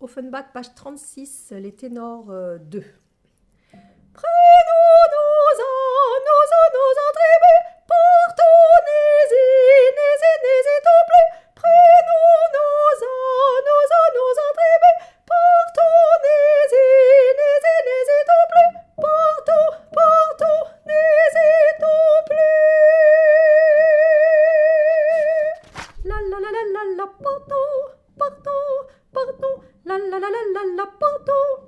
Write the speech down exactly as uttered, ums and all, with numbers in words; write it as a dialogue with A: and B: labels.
A: Offenbach, page trente-six, les ténors euh, deux.
B: Prenons-nous en, nos en, nos en tribu, portons-nous-y, n'hésitez, n'hésitons plus. Prenons-nous en, nos en, nos en tribu, portons-nous-y, n'hésitez, n'hésitons plus. Portons, portons, n'hésitons plus.
A: La la la la la la, portons, portons, portons, la la la la la la, portons.